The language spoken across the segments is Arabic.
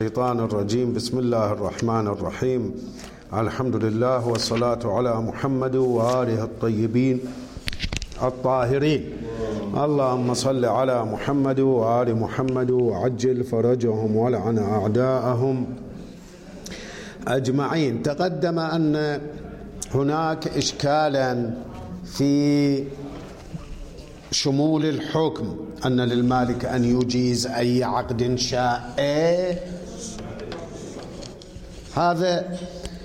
الشيطان الرجيم. بسم الله الرحمن الرحيم. الحمد لله والصلاة على محمد وآله الطيبين الطاهرين. اللهم صل على محمد وآل محمد وعجل فرجهم ولعن أعداءهم أجمعين. تقدم أن هناك إشكالا في شمول الحكم، أن للمالك أن يجيز أي عقد شاء. هذا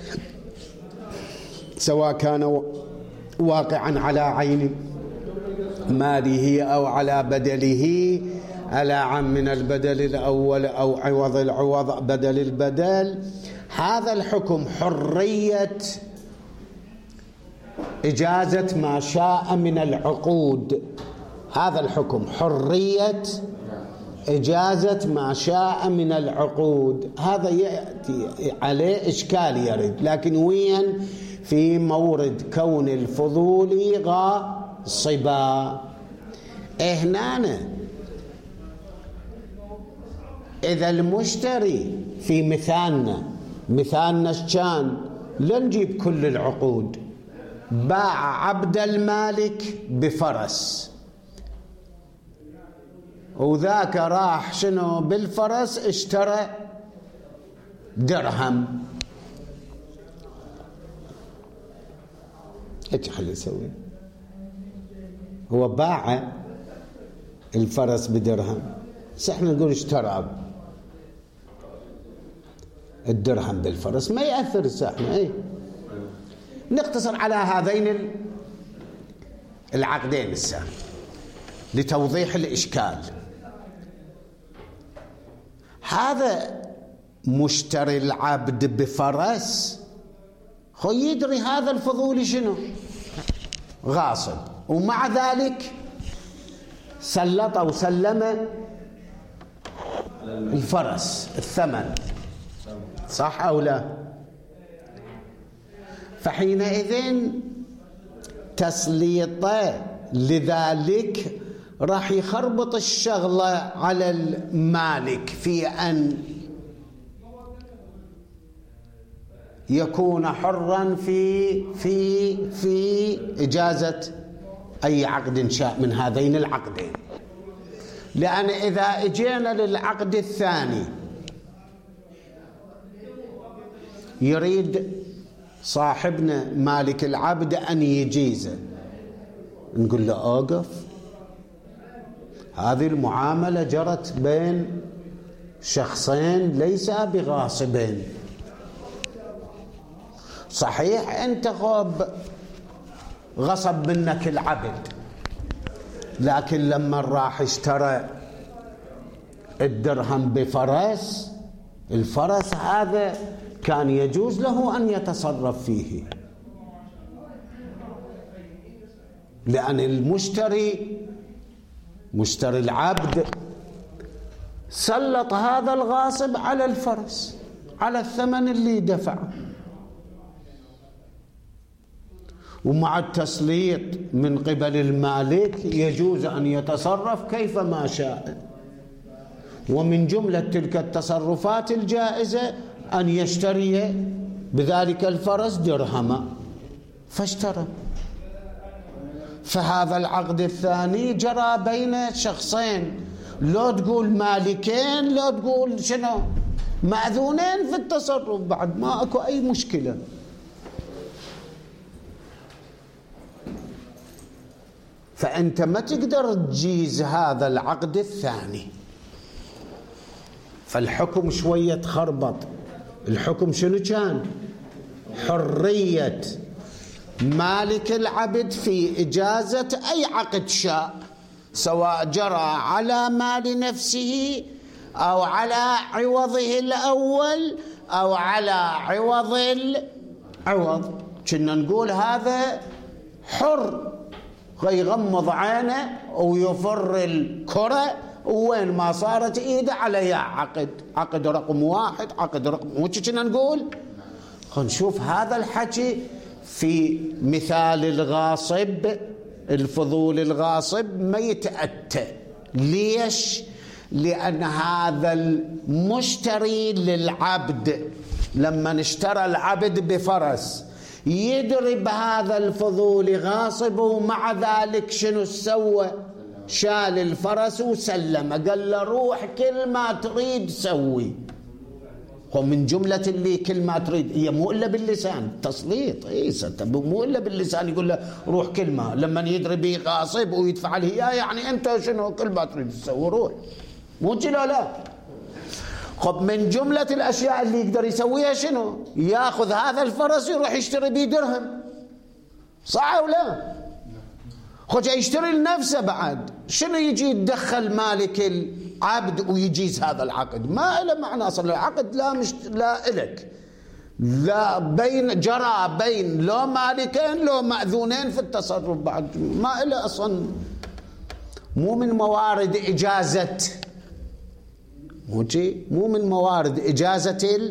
سواء كان واقعا على عين ماله أو على بدله، على عام من البدل الأول أو عوض العوض بدل البدل. هذا الحكم حرية إجازة ما شاء من العقود. هذا الحكم حرية إجازة ما شاء من العقود. هذا يأتي عليه إشكال يرد، لكن وين؟ في مورد كون الفضول غاصبا. هنا إذا المشتري في مثالنا كان لنجيب كل العقود، باع عبد المالك بفرس، وذاك راح شنو بالفرس اشترى درهم. ايش خلي يسوي؟ هو باع الفرس بدرهم، بس احنا نقول اشترى الدرهم بالفرس، ما يأثر. احنا نقتصر على هذين العقدين السابقين لتوضيح الإشكال. هذا مشتري العبد بفرس هو يدري هذا الفضولي شنو غاصب، ومع ذلك سلط أو سلم الفرس الثمن، صح أو لا؟ فحينئذ تسليطه لذلك راح يخربط الشغلة على المالك في أن يكون حرا في إجازة أي عقد شاء من هذين العقدين. لأن إذا اجينا للعقد الثاني يريد صاحبنا مالك العبد أن يجيزه، نقول له أوقف، هذه المعاملة جرت بين شخصين ليس بغاصبين. صحيح أنت غصب منك العبد، لكن لما راح اشترى الدرهم بفرس، الفرس هذا كان يجوز له أن يتصرف فيه، لأن مشتري العبد سلط هذا الغاصب على الفرس، على الثمن اللي دفعه، ومع التسليط من قبل المالك يجوز أن يتصرف كيفما شاء. ومن جملة تلك التصرفات الجائزة أن يشتري بذلك الفرس درهما، فاشترى. فهذا العقد الثاني جرى بين شخصين، لو تقول مالكين لو تقول شنو مأذونين في التصرف، بعد ما اكو اي مشكلة. فانت ما تقدر تجيز هذا العقد الثاني. فالحكم شوية تخربط. الحكم شنو كان؟ حرية مالك العبد في إجازة أي عقد شاء، سواء جرى على مال نفسه أو على عوضه الأول أو على عوض العوض. كنا نقول هذا حر، يغمض عينه ويفر الكرة، وين ما صارت ايده على عقد رقم واحد، عقد رقم، مش كنا نقول. نشوف هذا الحكي في مثال الغاصب، الفضول الغاصب ما يتأتى. ليش؟ لأن هذا المشتري للعبد لما اشترى العبد بفرس يدري بهذا الفضولي غاصب، ومع ذلك شنو سوى؟ شال الفرس وسلم، قال له روح كل ما تريد سوي. ومن جملة اللي كل ما تريد هي مو إلا باللسان، تسليط مو إلا باللسان يقول له روح كلمة، لما يدري به غاصب ويدفع له إياه يعني أنت شنو كل ما تريد تسوي روح، مو كذا لا. خب من جملة الأشياء اللي يقدر يسويها شنو؟ ياخذ هذا الفرس يروح يشتري به درهم، صح أو لا؟ خب يشتري لنفسه بعد، شنو يجي يتدخل مالك العبد ويجيز هذا العقد؟ ما له معنى أصلا العقد، لا إلك، لا بين جرى بين لو مالكين لو مأذونين في التصرف بعد، ما له أصلا، مو من موارد إجازة، مو من موارد إجازة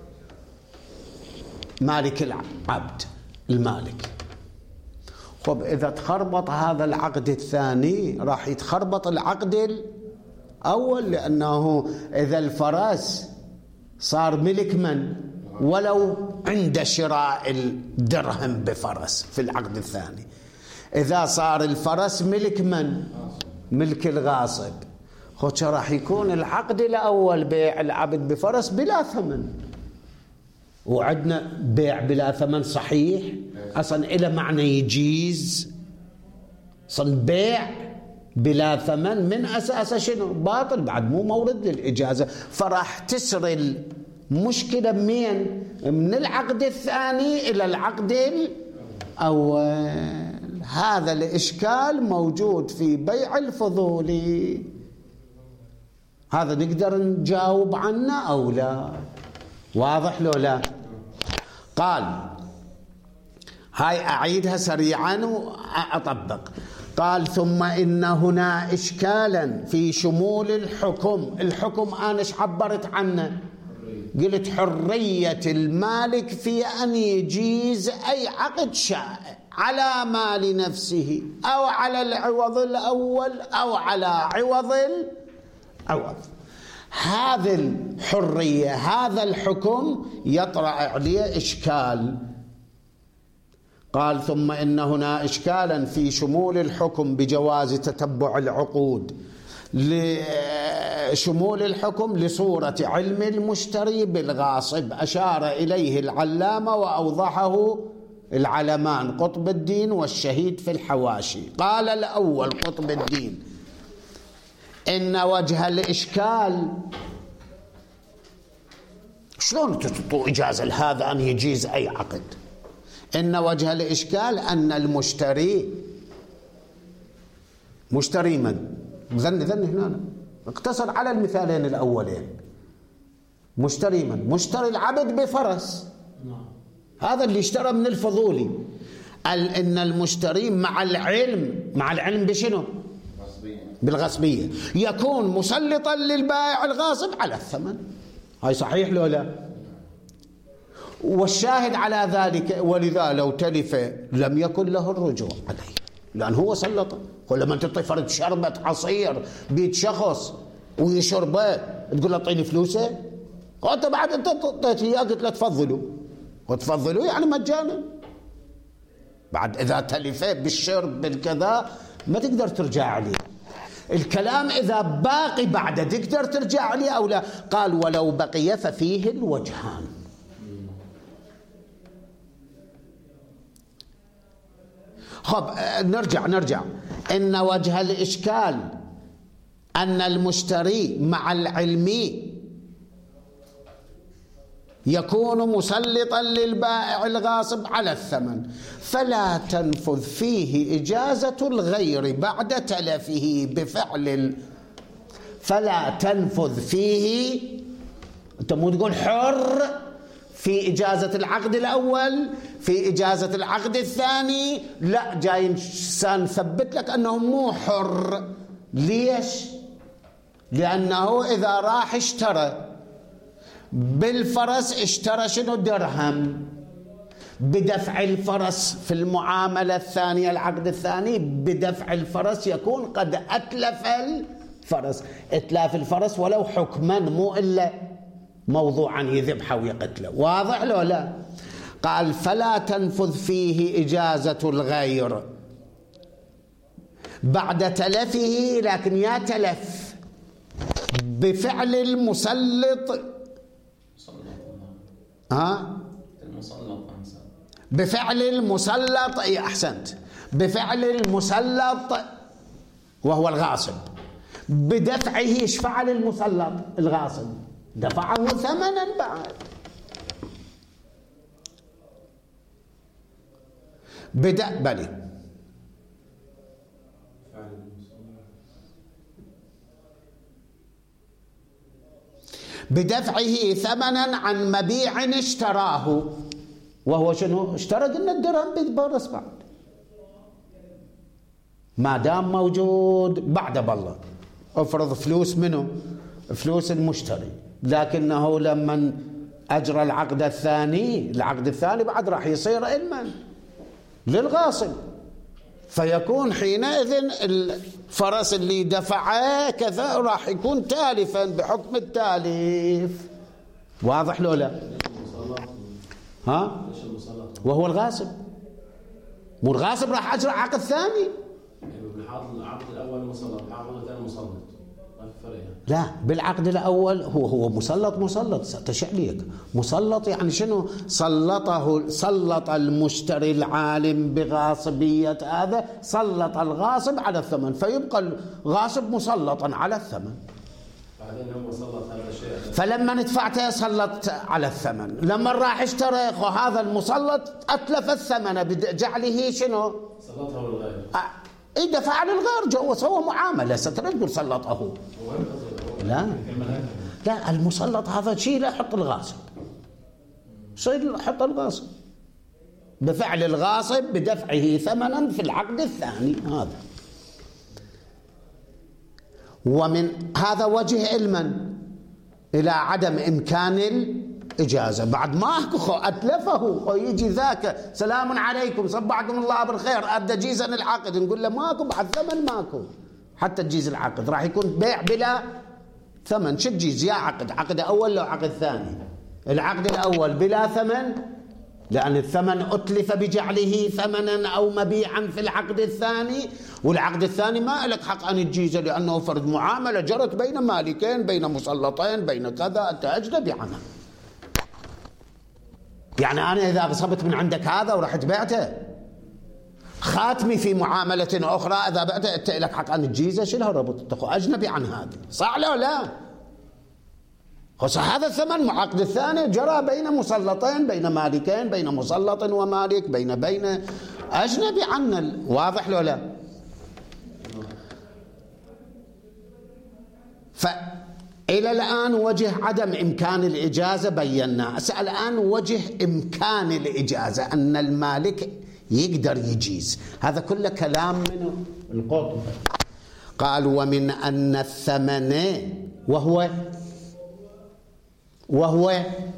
مالك العبد المالك. طب إذا تخربط هذا العقد الثاني راح يتخربط العقد الأول، لأنه إذا الفرس صار ملك من ولو عند شراء الدرهم بفرس في العقد الثاني، إذا صار الفرس ملك من؟ ملك الغاصب، خش راح يكون العقد الأول بيع العبد بفرس بلا ثمن، وعندنا بيع بلا ثمن صحيح أصلا إلى معنى يجيز، أصلا بيع بلا ثمن من أساسه شنو؟ باطل، بعد مو مورد للإجازة، فراح تسر المشكلة من العقد الثاني إلى العقد الأول. هذا الإشكال موجود في بيع الفضولي، هذا نقدر نجاوب عنه أو لا؟ واضح لو لا؟ قال هاي أعيدها سريعا وأطبق. قال ثم إن هنا إشكالا في شمول الحكم. الحكم أنا إيش عبرت عنه؟ قلت حرية المالك في أن يجيز أي عقد شائع على مال نفسه أو على العوض الأول أو على عوض العوض. هذه الحرية، هذا الحكم يطرأ عليه إشكال. قال ثم إن هنا إشكالا في شمول الحكم بجواز تتبع العقود، لشمول الحكم لصورة علم المشتري بالغاصب، أشار إليه العلامة وأوضحه العلمان قطب الدين والشهيد في الحواشي. قال الأول قطب الدين إن وجه الإشكال، شلون تعطوا إجازة لهذا أن يجيز أي عقد؟ إن وجه الإشكال أن المشتري، مشتري من؟ ذن هنا اقتصر على المثالين الأولين. مشتري من؟ مشتري العبد بفرس، هذا اللي اشترى من الفضولي. قال إن المشتري مع العلم بشنو؟ بالغصبية يكون مسلطا للبائع الغاصب على الثمن. هاي صحيح لو لا؟ والشاهد على ذلك ولذا لو تلف لم يكن له الرجوع عليه، لأن هو سلطه. ولما تعطي فرد شربة عصير بيت شخص ويشربه تقول له اعطيني فلوسه، وانت بعد انت اعطيت اياه قلت له تفضلوا، وتفضلوا يعني مجانا. بعد اذا تلف بالشرب بالكذا ما تقدر ترجع عليه. الكلام إذا باقي بعد تقدر ترجع عليه أو لا. قال ولو بقي ففيه الوجهان. خب نرجع إن وجه الإشكال أن المشتري مع العلم يكون مسلطا للبائع الغاصب على الثمن، فلا تنفذ فيه إجازة الغير بعد تلفه بفعل فلا تنفذ فيه. أنت مو تقول حر في إجازة العقد الأول في إجازة العقد الثاني، لا، جاي سنثبت لك أنه مو حر. ليش؟ لأنه إذا راح اشترى بالفرس اشترى شنو؟ درهم. بدفع الفرس في المعاملة الثانية العقد الثاني بدفع الفرس يكون قد أتلف فرس، إتلاف الفرس ولو حكما مو إلا موضوعا يذبحه ويقتله. واضح لو لا؟ قال فلا تنفذ فيه إجازة الغير بعد تلفه، لكن يا تلف بفعل المسلط. بفعل المسلط، اي احسنت، بفعل المسلط وهو الغاصب، بدفعه. ايش فعل المسلط الغاصب؟ دفعه ثمنا بعد. بلي بدفعه ثمنا عن مبيع اشتراه، وهو شنو؟ اشترى قلنا الدرهم بالبرص بعد، ما دام موجود بعد بالله. افرض فلوس منه، فلوس المشتري، لكنه لما اجرى العقد الثاني بعد راح يصير علما للغاصب، فيكون حينئذ الفرس اللي دفعه كذا راح يكون تالفا بحكم التاليف. واضح لو لا؟ ها؟ وهو الغاصب، مو الغاصب راح اجرى عقد ثاني. العقد الاول مسلط، العقد الثاني مسلط، ما في فرق. لا، بالعقد الاول هو مسلط تشعليك. مسلط يعني شنو؟ سلط المشتري العالم بغاصبية هذا، سلط الغاصب على الثمن، فيبقى الغاصب مسلطا على الثمن. بعدين هو سلط هذا الشيء، فلما ندفعته سلط على الثمن، لما راح اشترى هذا المسلط اتلف الثمن بجعله شنو؟ سلطه للغير. دفع للغير، جو سوى معامله، ستقول سلطه. لا المسلط هذا شيء لا يحط الغاصب، شيء يحط الغاصب بفعل الغاصب بدفعه ثمنا في العقد الثاني. هذا ومن هذا وجه علما إلى عدم إمكان الإجازة. بعد ما أتلفه يجي ذاك سلام عليكم صبحكم الله بالخير أدى جيزا العقد، نقول له ماكو بعد ثمن، ماكو حتى تجيز العقد، راح يكون بيع بلا ثمن. شو تجيز يا عقد أول لو عقد ثاني؟ العقد الأول بلا ثمن، لأن الثمن أتلف بجعله ثمنا أو مبيعا في العقد الثاني، والعقد الثاني ما لك حق أن تجيزه لأنه فرض معاملة جرت بين مالكين، بين مسلطين، بين كذا، أنت أجنبي عنها. يعني أنا إذا غصبت من عندك هذا ورحت بعته، خاتمي في معاملة أخرى إذا بعته، أنت لك حق أن تجيزه، شلها ربط أجنبي عن هذا، صح لا لا؟ هذا الثمن معقد الثاني جرى بين مسلطين، بين مالكين، بين مسلط ومالك، بين أجنبي عنا. واضح لو لا؟ فإلى الآن وجه عدم إمكان الإجازة بينا. أسأل الآن وجه إمكان الإجازة، أن المالك يقدر يجيز. هذا كله كلام من القطب. قال ومن أن الثمن وهو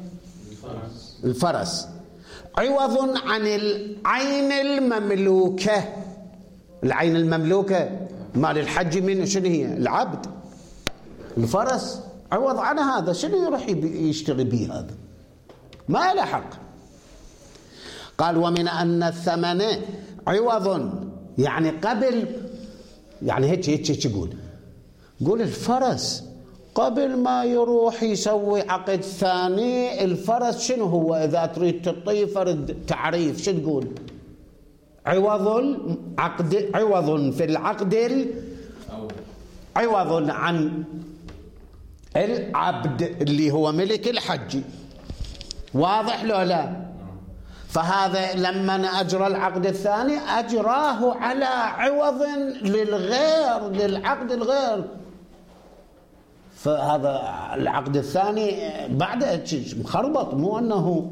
الفرس عوض عن العين المملوكة. العين المملوكة مال الحج من شنو هي؟ العبد. الفرس عوض عن هذا، شنو يروح يشتري به هذا؟ ما له حق. قال ومن أن الثمن عوض، يعني قبل، يعني هيك يقول الفرس قبل ما يروح يسوي عقد ثاني، الفرس شنو هو؟ إذا تريد تعطيه فرد تعريف شو تقول؟ عوض في العقد عوض عن العبد اللي هو ملك الحج. واضح لو لا؟ فهذا لما أجرى العقد الثاني أجراه على عوض للغير، للعقد الغير. فهذا العقد الثاني بعد مخربط، مو أنه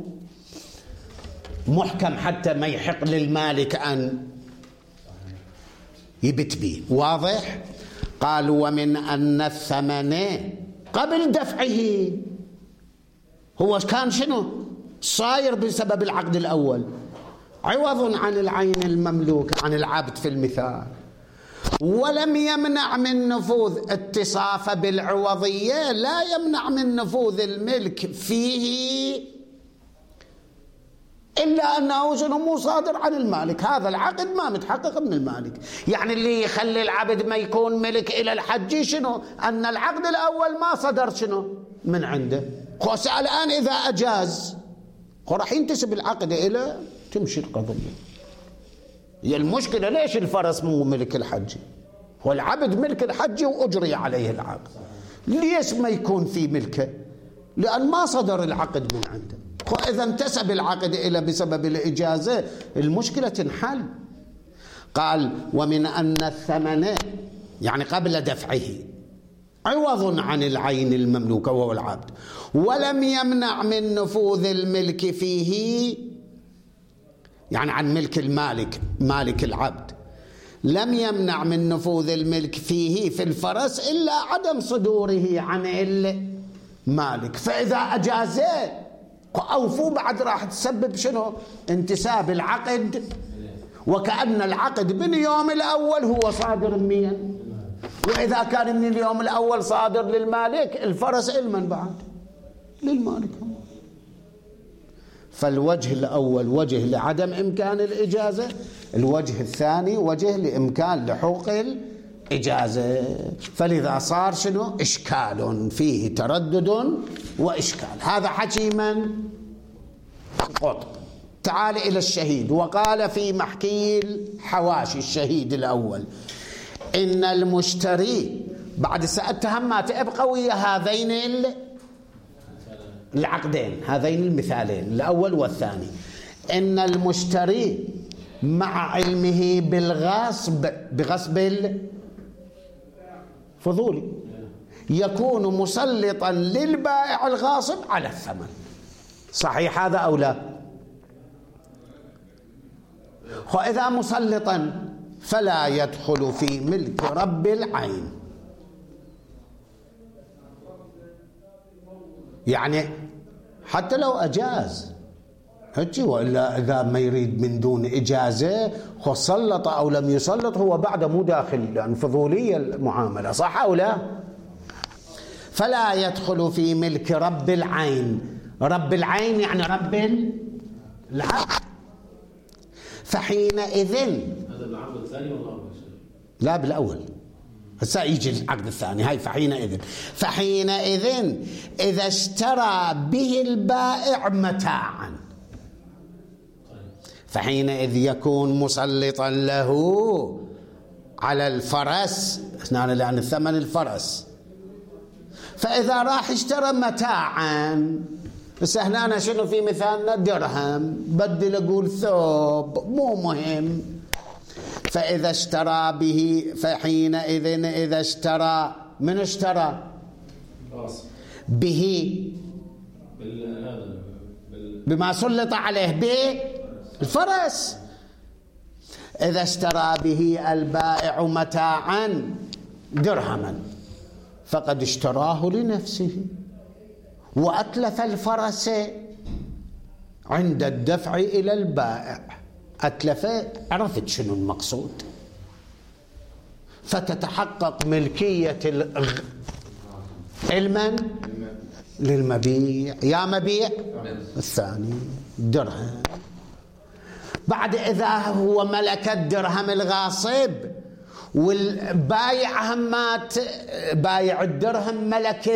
محكم حتى ما يحق للمالك أن يبت به. واضح؟ قال ومن أن الثمن قبل دفعه هو كان شنو؟ صاير بسبب العقد الأول، عوض عن العين المملوك، عن العبد في المثال. ولم يمنع من نفوذ اتصافه بالعوضية، لا يمنع من نفوذ الملك فيه إلا أنه شنو مو صادر عن المالك. هذا العقد ما متحقق من المالك. يعني اللي يخلي العبد ما يكون ملك إلى الحج شنو؟ أن العقد الأول ما صدر شنو من عنده. الآن إذا أجاز راح ينتسب العقد إلى تمشي القضية. هي المشكلة ليش الفرس مو ملك الحج؟ هو العبد ملك الحج وأجري عليه العقد، ليش ما يكون في ملكه؟ لأن ما صدر العقد من عنده. وإذا انتسب العقد إلى بسبب الإجازة المشكلة تنحل. قال ومن أن الثمن يعني قبل دفعه عوض عن العين المملوكة وهو العبد، ولم يمنع من نفوذ الملك فيه، يعني عن ملك المالك مالك العبد، لم يمنع من نفوذ الملك فيه في الفرس إلا عدم صدوره عن المالك. فإذا أجازه أوفوا بعد راح تسبب شنو؟ انتساب العقد، وكأن العقد من اليوم الأول هو صادر من، وإذا كان من اليوم الأول صادر للمالك الفرس لمن بعد؟ للمالك. فالوجه الأول وجه لعدم إمكان الإجازة، الوجه الثاني وجه لإمكان لحوق الإجازة. فلذا صار شنو؟ إشكال فيه تردد وإشكال. هذا حكي من؟ قطب. تعال إلى الشهيد. وقال في محكي الحواشي الشهيد الأول إن المشتري بعد سأتهم ما تبقى ويا هذين العقدين، هذين المثالين الأول والثاني. إن المشتري مع علمه بالغصب، بغصب الفضولي، يكون مسلطا للبائع الغاصب على الثمن. صحيح هذا أو لا؟ وإذا مسلطا فلا يدخل في ملك رب العين. يعني حتى لو أجاز هجي، وإلا إذا ما يريد من دون إجازة سلط أو لم يسلط هو بعد مو داخل، لأن فضولية المعاملة. صح أو لا؟ فلا يدخل في ملك رب العين. رب العين يعني رب العقد. فحينئذ هذا بالعقد الثاني ولا الأول؟ لا بالأول، هسه يجي العقد الثاني. هاي فحينئذ إذا اشترى به البائع متاعا، فحينئذ يكون مسلطا له على الفرس، لأن الثمن الفرس. فإذا راح اشترى متاعا، بس هنا أنا شنو في مثالنا؟ درهم، بدل أقول ثوب، مو مهم. فإذا اشترى به، فحينئذ إذا اشترى، من اشترى به؟ بما سلط عليه بالفرس. إذا اشترى به البائع متاعا درهما فقد اشتراه لنفسه وأتلف الفرس عند الدفع إلى البائع. أتلف، عرفت شنو المقصود؟ فتتحقق ملكية المن للمبيع. يا مبيع الثاني درهم. بعد إذا هو ملك الدرهم الغاصب والبايع همات، بايع الدرهم ملك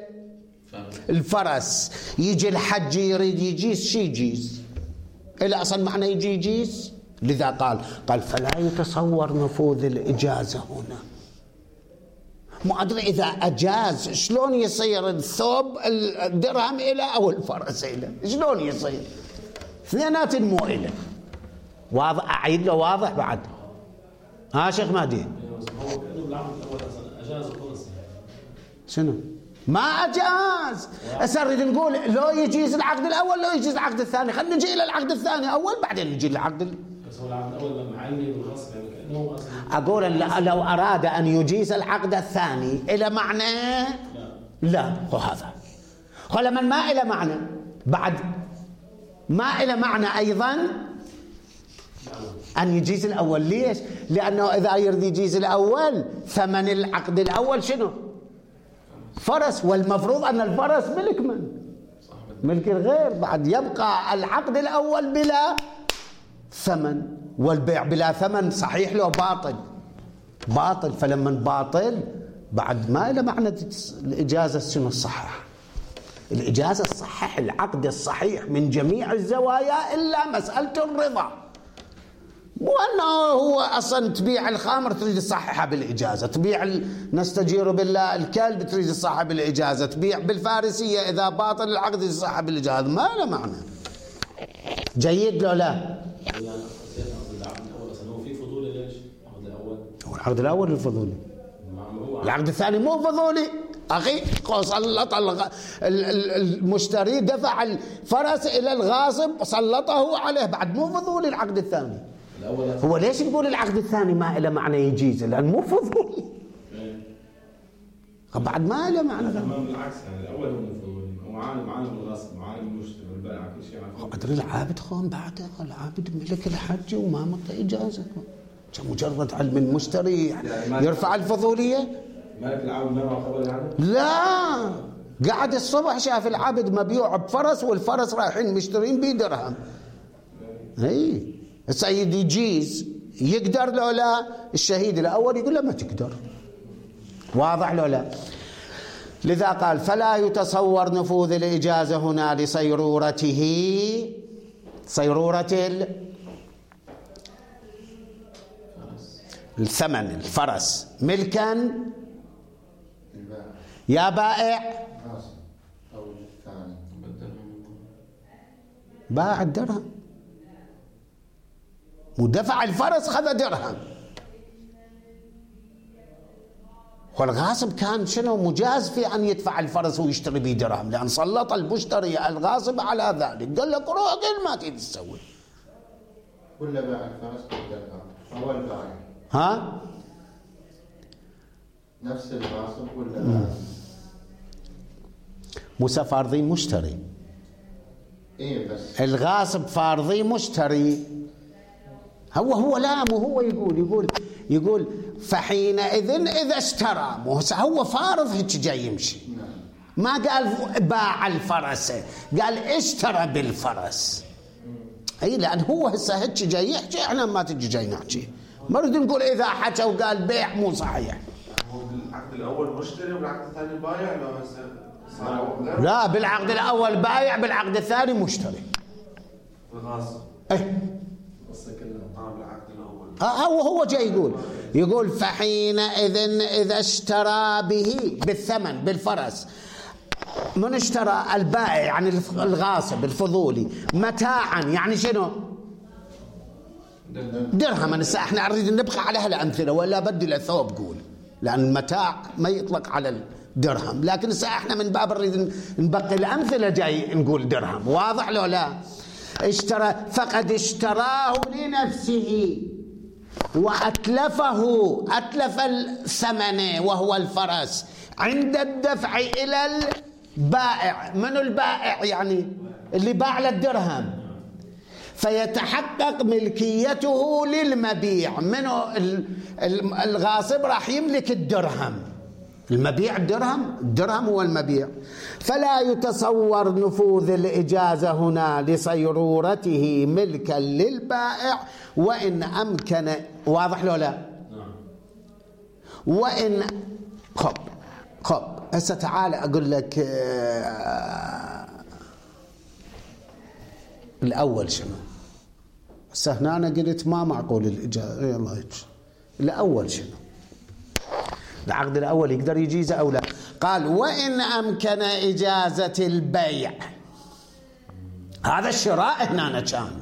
الفرس، يجي الحج يريد يجيز، شي يجيز؟ إلا أصلا معنى يجي يجيز. لذا قال فلا يتصور نفوذ الإجازة هنا. ما أدري إذا أجاز شلون يصير الثوب الدرهم إلى أو الفرس إلى، شلون يصير؟ اثنينات مو إلى. واضح؟ أعيد له واضح بعد؟ ها شيخ مهدي؟ شنو؟ ما أجاز. هسه نريد نقول لو يجيز العقد الأول لو يجيز العقد الثاني. خلينا نجي إلى العقد الثاني أول بعدين نجي للعقد بس هو العقد الأول لما علمي بالغصب يعني كأنه أقول لو أراد أن يجيز العقد الثاني إلى معنى لا هو هذا. ولمن ما إلى معنى بعد ما إلى معنى أيضا أن يجيز الأول. ليش؟ لأنه إذا يريد يجيز الأول ثمن العقد الأول شنو؟ فرس، والمفروض أن الفرس ملك من؟ ملك الغير. بعد يبقى العقد الأول بلا ثمن، والبيع بلا ثمن صحيح له باطل. فلما باطل بعد ما له معنى الإجازة شنو الصحة؟ الإجازة الصحح العقد الصحيح من جميع الزوايا إلا مسألة الرضا. مو أنه هو أصلا تبيع الخمر تريد تصححها بالإجازة، تبيع نستجير بالله الكلب تريد تصححها بالإجازة، تبيع بالفارسية إذا باطل العقد تصححها بالإجازة. ما له معنى. جيد لو لا؟ يعني العقد الأول أصلا هو في فضولي. ليش؟ العقد الأول هو العقد الأول الفضولي، العقد الثاني مو فضولي أخي. سلط المشتري دفع الفرس إلى الغاصب سلطه عليه، بعد مو فضولي العقد الثاني. هو ليش نقول العقد الثاني ما له معنى يجيز؟ لأن مو فضولي. بعد ما له معنى. بالعكس يعني الأول هو مو فضولي، هو معالم الغاصب، معالم المشتري والبائع، كل شيء عارف. قدر العابد خون بعده، العابد ملك الحج وما مطى إجازة. مجرد علم المشتري يرفع الفضولية. مالك العابد ما خبر يعني؟ لا، قعد الصبح شاف العبد مبيوع بفرس، والفرس رايحين مشترين بيه درهم. اي السيد يجيز، يقدر لو لا؟ الشهيد الأول يقول له ما تقدر. واضح لو لا؟ لذا قال فلا يتصور نفوذ الإجازة هنا لصيرورته، صيرورة الثمن الفرس ملكا يا بائع باع الدرهم ودفع الفرس خذ درهم، والغاصب كان شنو مجاز في أن يدفع الفرس ويشتري به درهم، لأن سلط المشتري الغاصب على ذلك. قال لك روح قل ما تقدر تسوي. ولا باع الفرس بالدرهم أول باع؟ ها؟ نفس الغاصب ولا باع؟ موسى فارضي مشتري. إيه بس الغاصب فارضي مشتري. هو لا، مو هو يقول فحينئذ إذا اشترى. هو فارض هيك جاي يمشي، ما قال باع الفرس، قال اشترى بالفرس. اي لأن هو هسه هيك جاي يحكي، احنا ما تجي جاي نحكي، ما نريد نقول إذا حكى وقال بيع مو صحيح. هو بالعقد الأول مشتري وبالعقد الثاني بايع لو هسه؟ لا، بالعقد الأول بايع، بالعقد الثاني مشتري. الغاصب ايه بس كله بالعقد الأول. هو جاي يقول فحينئذ إذا اشترى به بالثمن بالفرس. من اشترى؟ البائع يعني الغاصب الفضولي، متاعا يعني شنو؟ درهما. احنا نريد نبقى على هالأمثلة ولا بدي الثوب قول، لأن المتاع ما يطلق على الدرهم، لكن احنا من باب نريد نبقي الأمثلة جاي نقول درهم. واضح لو لا؟ اشترى فقد اشتراه لنفسه وأتلفه، أتلف الثمن وهو الفرس عند الدفع إلى البائع. من البائع؟ يعني اللي باع للدرهم، فيتحقق ملكيته للمبيع. منه الغاصب راح يملك الدرهم، المبيع الدرهم هو المبيع. فلا يتصور نفوذ الإجازة هنا لصيرورته ملكا للبائع وإن أمكن. واضح له لا؟ وإن خب هسه تعال أقول لك الأول شنو. هسه هنا أنا قلت ما معقول الإجازة. يلا هيك الأول شنو؟ العقد الأول يقدر يجيزه أو لا؟ قال وإن أمكن إجازة البيع. هذا الشراء هنا كان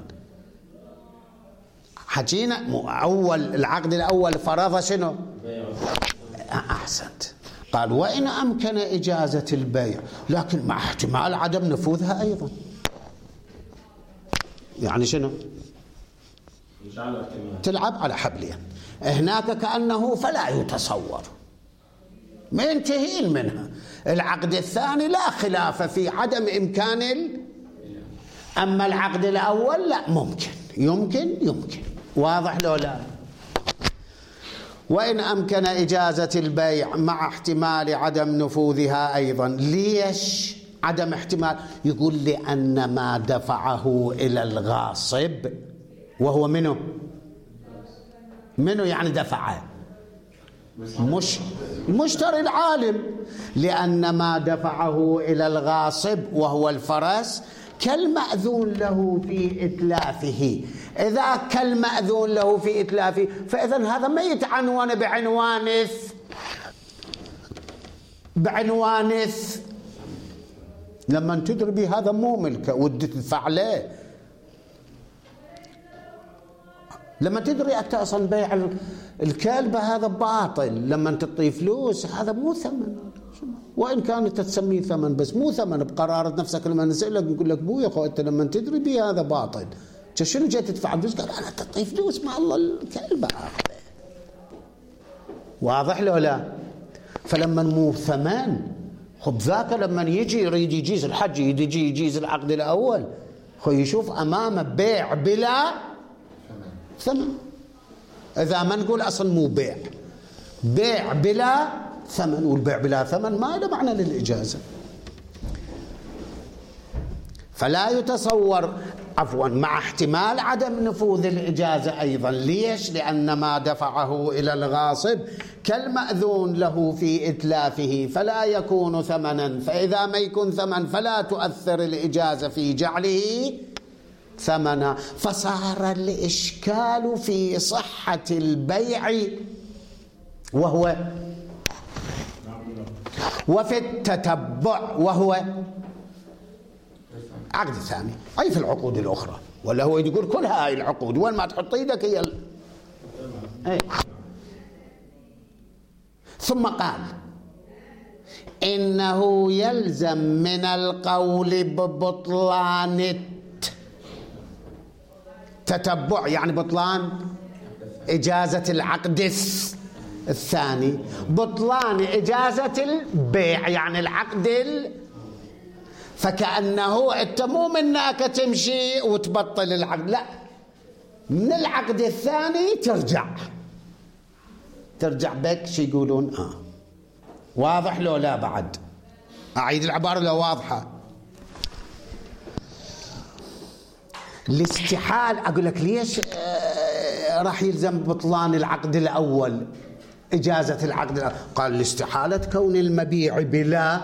حكينا أول العقد الأول فرض شنو؟ أحسنت. قال وإن أمكن إجازة البيع، لكن مع احتمال عدم نفوذها أيضا. يعني شنو؟ تلعب على حبلين هناك كأنه فلا يتصور، منتهين منها. العقد الثاني لا خلاف في عدم إمكان أما العقد الأول لا ممكن يمكن واضح لو لا؟ وإن أمكن إجازة البيع مع احتمال عدم نفوذها أيضا. ليش عدم احتمال؟ يقول لأن ما دفعه إلى الغاصب وهو منه يعني دفعه مش المشتري العالم، لأن ما دفعه إلى الغاصب وهو الفرس كالمأذون له في إتلافه. إذا كالمأذون له في إتلافه فإذا هذا ما يتعنون بعنوانث لما تدري به هذا مو ملكه ودي تدفع له. لما تدري أنت أصلا بيع الكلبة هذا باطل، لما تعطيه فلوس هذا مو ثمن، وإن كانت تسميه ثمن بس مو ثمن. بقرارة نفسك لما نسألك نقول لك بويا أخو أنت لما تدري به هذا باطل، شنو جاي تدفع فلوس؟ قال أنا تعطيه فلوس مع الله الكلبة آخذه. واضح له لا؟ فلما مو ثمن خب ذاك لما يجي يريد يجيز الحج يجيز العقد الأول خو يشوف أمامه بيع بلا ثمن. إذا ما نقول أصلا مو بيع بلا ثمن، والبيع بلا ثمن ما له معنى للإجازة. فلا يتصور مع احتمال عدم نفوذ الإجازة أيضا. ليش؟ لأن ما دفعه إلى الغاصب كالمأذون له في إتلافه فلا يكون ثمنا، فإذا ما يكون ثمن فلا تؤثر الإجازة في جعله ثمنا. فصار الإشكال في صحة البيع وفي التتبع وهو عقد ثاني، أي في العقود الأخرى. ولا هو يقول كل هاي العقود وين ما تحط ايدك هي ثم قال إنه يلزم من القول ببطلان التتبع، يعني بطلان إجازة العقد الثاني، بطلان إجازة البيع يعني العقد فكأنه أنت مو منك تمشي وتبطل العقد، لا، من العقد الثاني ترجع بك شي يقولون واضح لو لا؟ بعد أعيد العبارة لو واضحة. الاستحال أقول لك ليش راح يلزم بطلان العقد الأول إجازة العقد الأول؟ قال لاستحالة كون المبيع بلا،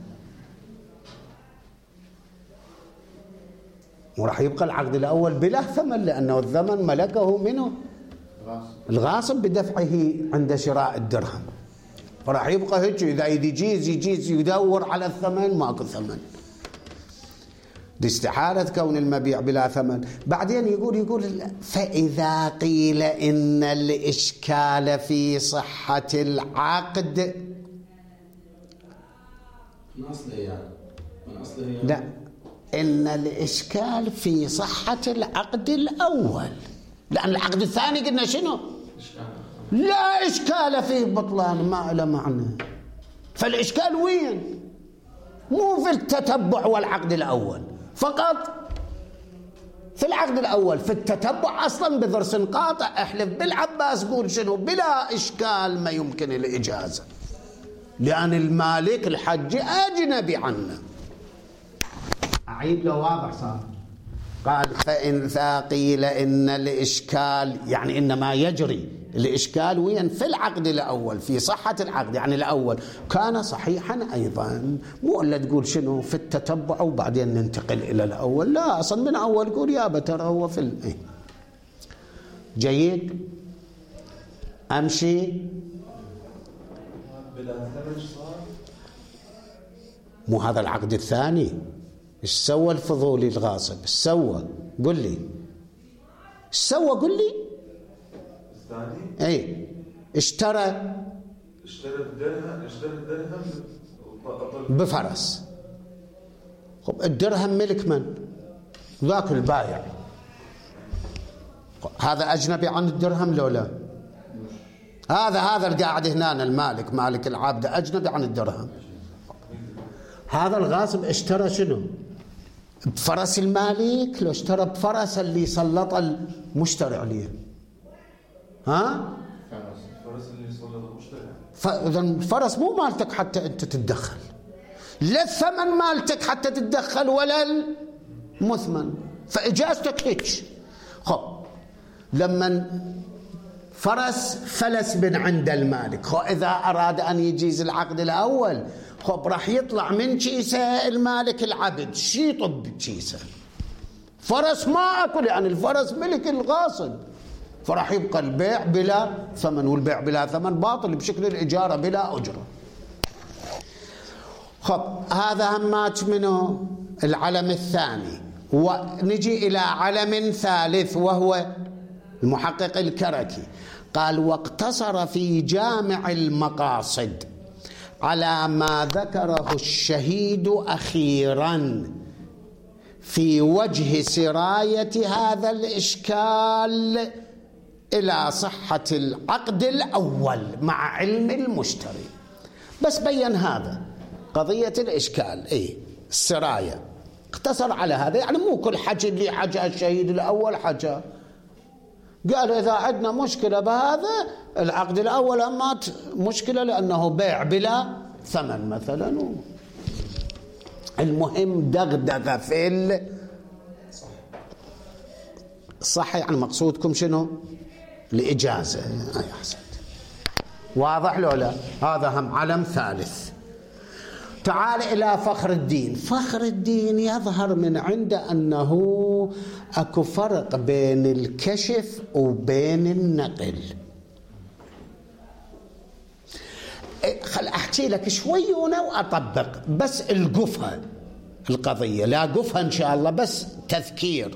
وراح يبقى العقد الأول بلا ثمن لأنه الثمن ملكه منه الغاصب بدفعه عند شراء الدرهم، فراح يبقى هيك إذا يجيز يدور على الثمن ماكو ثمن. لاستحالة كون المبيع بلا ثمن. بعدين يقول فإذا قيل إن الإشكال في صحة العقد لا، إن الإشكال في صحة العقد الأول، لأن العقد الثاني قلنا شنو؟ لا إشكال فيه بطلان، ما له معنى. فالإشكال وين؟ مو في التتبع والعقد الأول فقط، في العقد الأول. في التتبع أصلا بضرس قاطع احلف بالعباس قول شنو؟ بلا إشكال ما يمكن الإجازة لأن المالك الحج أجنبي عنه. أعيد لو واضح صار. قال فإن قيل إن الإشكال يعني إنما يجري الإشكال وين؟ في العقد الأول، في صحة العقد، يعني الأول كان صحيحا أيضا، مو إلا تقول شنو في التتبع وبعدين ننتقل إلى الأول، لا، أصلا من أول قول يا بترى هو في جيد. أمشي مو هذا العقد الثاني؟ إيش سوى الفضولي الغاصب؟ إيش سوى؟ قل لي إيش سوى؟ قل لي. اي اشترى الدرهم بفرس. خب الدرهم ملك من؟ ذاك البايع. هذا أجنبي عن الدرهم لو لا؟ هذا القاعد هنا المالك مالك العابد أجنبي عن الدرهم. هذا الغاصب اشترى شنو؟ بفرس المالك لو اشترى بفرس اللي سلط المشتري عليه. ها؟ فرس اللي سلط المشتري. فإذا الفرس مو مالتك حتى أنت تتدخل، لا الثمن مالتك حتى تتدخل ولا المثمن، فإجازتك هيك. خب لما فرس فلس من عند المالك، خب إذا أراد أن يجيز العقد الأول، خب راح يطلع من كيسة المالك العبد، شي يطب كيسة فرس ما أكل، يعني الفرس ملك الغاصب، فراح يبقى البيع بلا ثمن، والبيع بلا ثمن باطل بشكل الإجارة بلا أجرة. خب هذا همات منه العلم الثاني. ونجي إلى علم ثالث وهو المحقق الكركي، قال: واقتصر في جامع المقاصد على ما ذكره الشهيد أخيرا في وجه سراية هذا الإشكال إلى صحة العقد الأول مع علم المشتري. بس بين هذا قضية الإشكال، السراية، اقتصر على هذا، يعني مو كل حكي اللي حكى الشهيد الأول حكى. قال إذا عندنا مشكلة بهذا العقد الأول أمات مشكلة لأنه بيع بلا ثمن مثلا. المهم دغدغة في صح. يعني مقصودكم شنو؟ الإجازة. أحسنت. واضح لو لا؟ هذا هم علم ثالث. تعال إلى فخر الدين. فخر الدين يظهر من عنده أنه أكو فرق بين الكشف وبين النقل. خل أحكي لك شوي وأطبق بس القفها القضية، لا قفها إن شاء الله بس تذكير.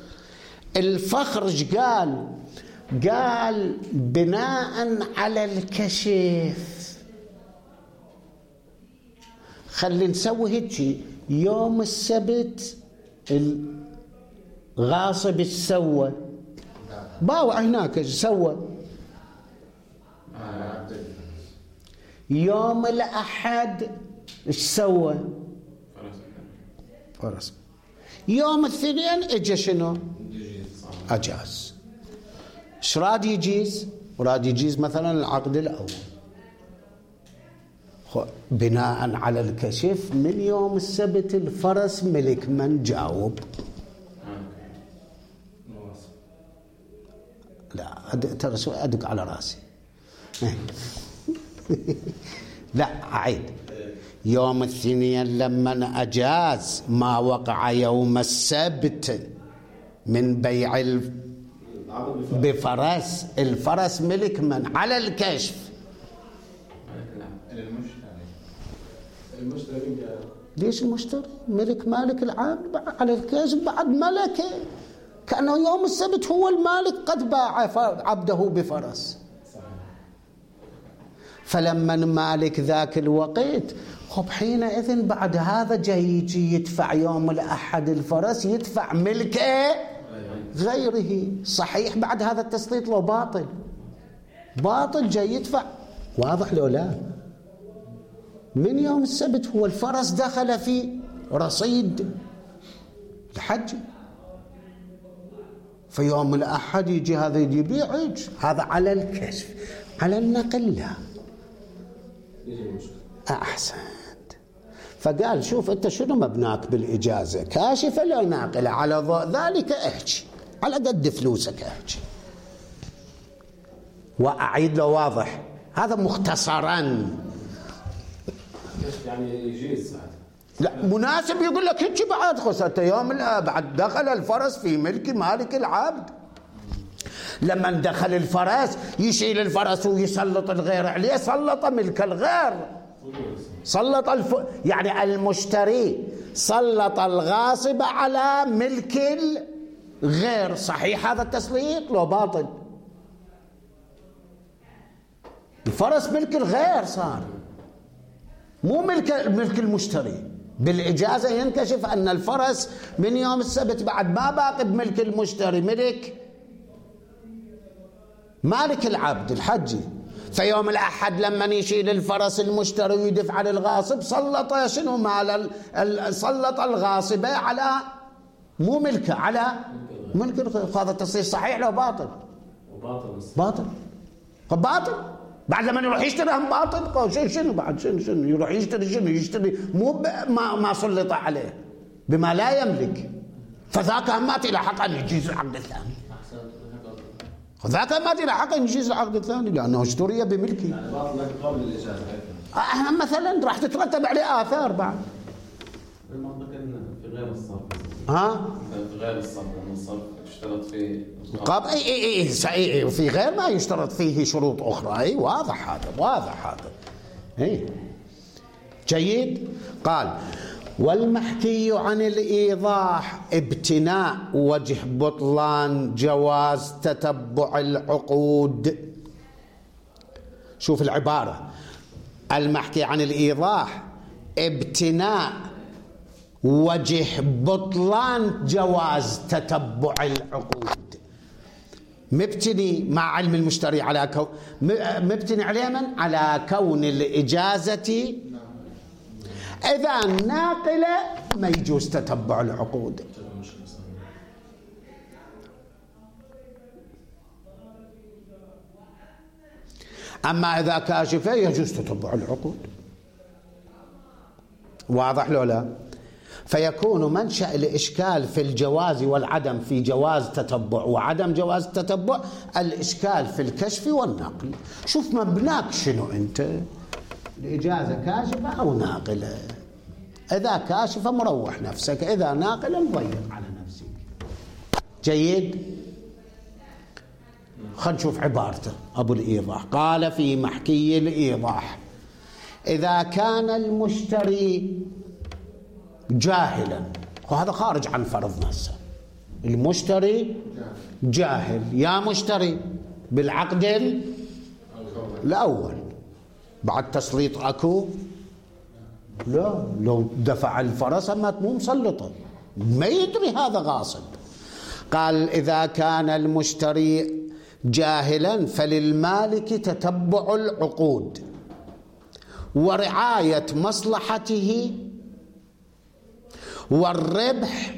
الفخر قال بناء على الكشف. خلي نسوي هيك. يوم السبت الغاصب ايش سوى؟ باوع هناك ايش سوى؟ يوم الأحد ايش سوى؟ فرس. يوم الاثنين اجى شنو؟ أجاز. ايش راد يجيز؟ راد يجيز مثلا العقد الأول بناء على الكشف من يوم السبت الفرس ملك من؟ جاوب. لا ترى أدق على راسي. لا أعيد. يوم الاثنين لما أجاز ما وقع يوم السبت من بيع بفرس، الفرس ملك من؟ على الكشف. المشتري. ليش المشتري؟ ملك مالك العبد على الكشف بعد ملكه، كأنه يوم السبت هو المالك قد باع عبده بفرس. فلما مالك ذاك الوقت خب حينئذ بعد هذا جاي يجي يدفع يوم الأحد الفرس، يدفع ملكه غيره. صحيح بعد هذا التسليط لو باطل جاي يدفع. واضح لو لا؟ من يوم السبت هو الفرس دخل في رصيد الحج، في يوم الأحد يجي هذا يبيع. هذا على الكشف. على النقل لا. أحسنت. فقال شوف أنت شنو مبناك بالإجازة، كاشفة لو ناقلة؟ على ضوء ذلك احكي، على قد فلوسك احكي. وأعيد له واضح هذا مختصرا. يعني يجيز لا مناسب يقول لك هيك بعد خسرت يوم بعد دخل الفرس في ملك مالك العبد. لما دخل الفرس يشيل الفرس ويسلط الغير عليه، سلط ملك الغير، سلط يعني المشتري سلط الغاصب على ملك الغير. صحيح هذا التسليط لو باطل؟ الفرس ملك الغير صار، مو ملك المشتري. بالإجازة ينكشف أن الفرس من يوم السبت بعد ما باقي بملك المشتري، مالك العبد الحجي. فيوم الأحد لما يشيل الفرس المشتري ويدفع للغاصب، سلط شنو مال؟ سلط الغاصبة على مو ملكه على ملك الغير. هذا التصريح صحيح لو باطل؟ باطل. باطل بعد لما يروح يشتري هم باطل. شنو بعد شنو يروح يشتري مو ما سلط عليه بما لا يملك، فذاك همات الى حق ان يجيز العقد الثاني. ذاك همات الى حق ان يجيز العقد الثاني لانه اشتري بملكه. يعني باطل قبل الاجازه مثلا راح تترتب عليه اثار بعد. المنطق في غير الصرف. في غير الصرف لأن الصرف اشترط فيه قبل اي في غير ما يشترط فيه شروط اخرى. اي واضح هذا. اي جيد. قال والمحكي عن الإيضاح ابتناء وجه بطلان جواز تتبع العقود. شوف العبارة، المحكي عن الإيضاح ابتناء وجه بطلان جواز تتبع العقود. مبتني مع علم المشتري على مبتني عليه من؟ على كون الإجازة إذا ناقلة ما يجوز تتبع العقود. أما إذا كاشفة يجوز تتبع العقود. واضح لو لا؟ فيكون منشأ الإشكال في الجواز والعدم في جواز تتبع وعدم جواز تتبع الإشكال في الكشف والنقل. شوف مبناك شنو أنت، الإجازة كاشفة أو ناقلة. إذا كاشفة مروح نفسك، إذا ناقلة مضيق على نفسك. جيد. خلينا نشوف عبارته أبو الإيضاح. قال في محكي الإيضاح إذا كان المشتري جاهلا، وهذا خارج عن فرض نفسه، المشتري جاهل. يا مشتري بالعقد الأول بعد تسليط أكو؟ لا، لو دفع الفرس أما مو مسلطة ما يدري هذا غاصب. قال إذا كان المشتري جاهلا فللمالك تتبع العقود ورعاية مصلحته والربح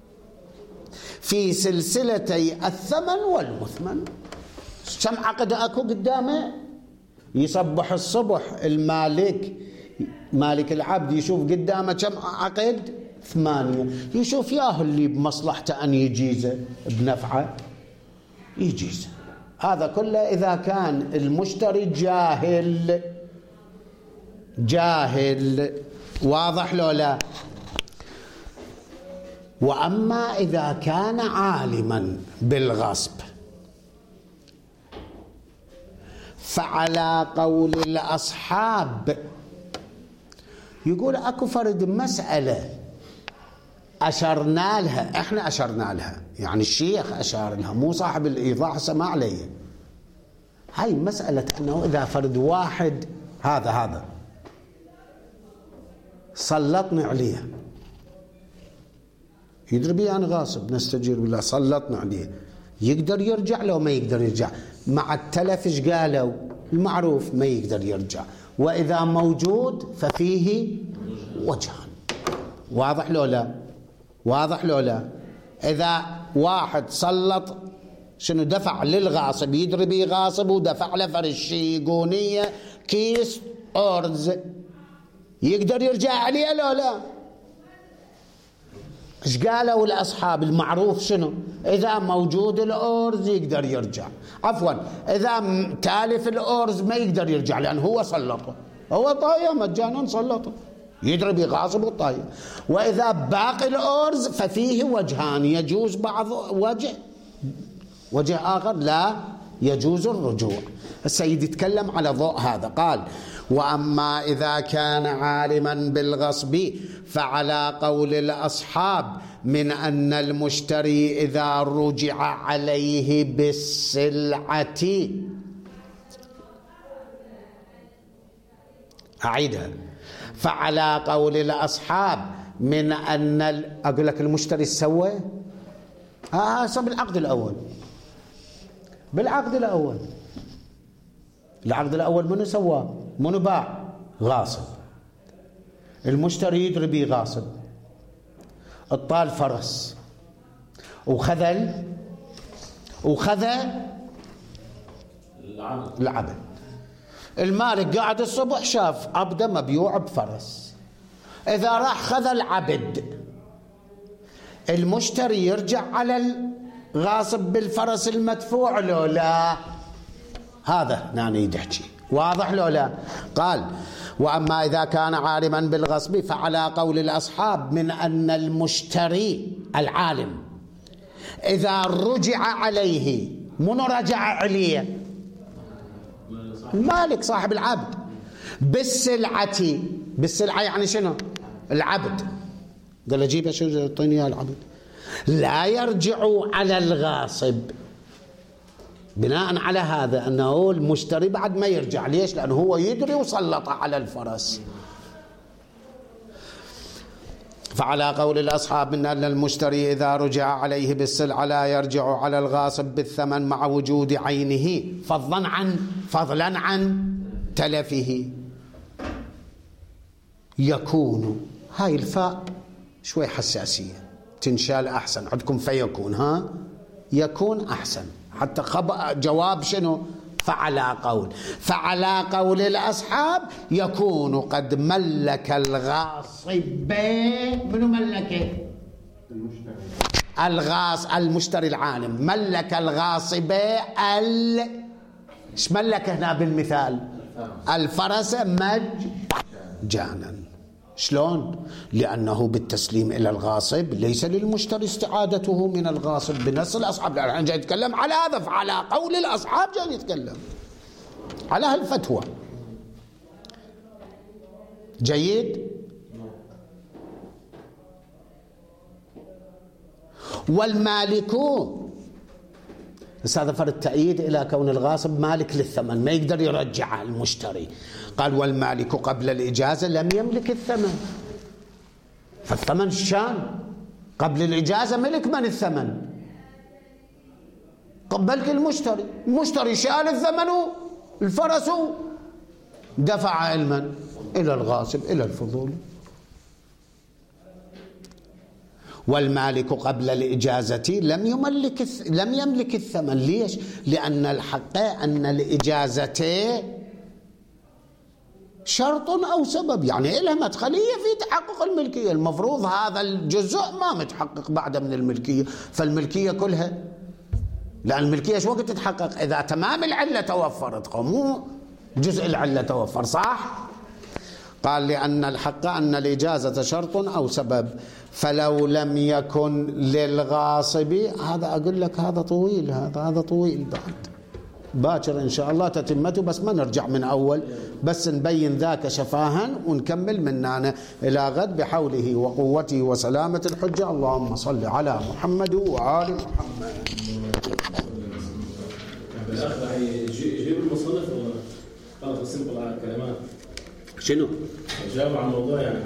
في سلسلتي الثمن والمثمن. كم عقد أكو قدامه؟ يصبح الصبح المالك مالك العبد يشوف قدامه كم عقد؟ 8. يشوف ياهو اللي بمصلحته أن يجيزه بنفعه يجيزه. هذا كله إذا كان المشتري جاهل. واضح لو لا؟ وأما إذا كان عالما بالغصب فعلى قول الأصحاب يقول أكو فرد مسألة أشرنا لها، إحنا أشرنا لها، يعني الشيخ أشار لها مو صاحب الإيضاح سمع علي. هاي مسألة أنه إذا فرد واحد هذا سلطني عليه، يدري بي أنا غاصب نستجير بالله، سلطنا عليه، يقدر يرجع لو ما يقدر يرجع؟ مع التلف ايش قالوا؟ المعروف ما يقدر يرجع، وإذا موجود ففيه وجهان. واضح لو لا؟ إذا واحد سلط شنو دفع للغاصب، يدري بي غاصب ودفع له فرشيقونية كيس أرز، يقدر يرجع عليه لو لا؟ ايش قالوا الأصحاب؟ المعروف شنو؟ إذا موجود الأرز يقدر يرجع، عفوا إذا تالف الأرز ما يقدر يرجع لأنه هو سلطه، هو طاية مجانا سلطه، يدري بغاصب الطاية. وإذا باقي الأرز ففيه وجهان، يجوز بعض وجه آخر لا يجوز الرجوع. السيد يتكلم على ضوء هذا. قال وأما إذا كان عالما بالغصب فعلى قول الأصحاب من أن المشتري إذا رجع عليه بالسلعة، أعيدها، فعلى قول الأصحاب من أن أقول لك المشتري سوى بالعقد الأول، العقد الأول منو سواه؟ منو باع؟ غاصب. المشتري يدري بيه غاصب، الطال فرس وخذ العبد. المالك قاعد الصبح شاف عبده مبيوع بفرس، إذا راح خذ العبد، المشتري يرجع على الغاصب بالفرس المدفوع لو لا؟ هذا نعني يحكي واضح لو لا؟ قال: وأما إذا كان عالما بالغصب فعلى قول الأصحاب من أن المشتري العالم إذا رجع عليه، من رجع عليه؟ المالك صاحب العبد. بالسلعة يعني شنو؟ العبد. قال أجيب شو يعطيني إياه العبد. لا يرجع على الغاصب. بناء على هذا أنه المشتري بعد ما يرجع. ليش؟ لأنه هو يدري وسلط على الفرس. فعلى قول الأصحاب من أن المشتري إذا رجع عليه بالسلعة لا يرجع على الغاصب بالثمن مع وجود عينه، فضلا عن تلفه. يكون، هاي الفاء شوي حساسية، تنشال أحسن عندكم. فيكون، يكون أحسن، حتى جواب شنو؟ فعلى قول الأصحاب يكون قد ملك الغاصب. منو ملكه؟ المشتري العالم ملك الغاصب ايش ملك هنا بالمثال؟ الفرس مجانا. شلون؟ لأنه بالتسليم إلى الغاصب ليس للمشتري استعادته من الغاصب بنص الأصحاب. الآن جاي يتكلم على هذا، فعلى قول الأصحاب جاي يتكلم على هالفتوى. جيد. والمالك، بس هذا فرد تأييد إلى كون الغاصب مالك للثمن، ما يقدر يرجع المشتري. قال: والمالك قبل الإجازة لم يملك الثمن. فالثمن شان قبل الإجازة ملك من الثمن؟ قبلك المشتري شال الثمن الفرس دفع علما إلى الغاصب إلى الفضول. والمالك قبل الإجازة لم يملك الثمن. ليش؟ لأن الحق أن الإجازة شرط أو سبب، يعني إلها مدخلية في تحقق الملكية. المفروض هذا الجزء ما متحقق بعد من الملكية، فالملكية كلها، لأن الملكية شو وقت تتحقق؟ إذا تمام العلة توفرت، مو جزء العلة توفر. صح؟ قال: لأن الحق أن الإجازة شرط أو سبب، فلو لم يكن للغاصب. هذا أقول لك هذا طويل، هذا طويل بعد باكر إن شاء الله تتمته، بس ما نرجع من أول، بس نبين ذاك شفاها ونكمل من هنا إلى غد بحوله وقوته وسلامة الحجة. اللهم صل على محمد وآل محمد. بالآخر يجيب المصنف ولا خلاص سيمبل على الكلمات؟ شنو؟ جاوب على الموضوع يعني.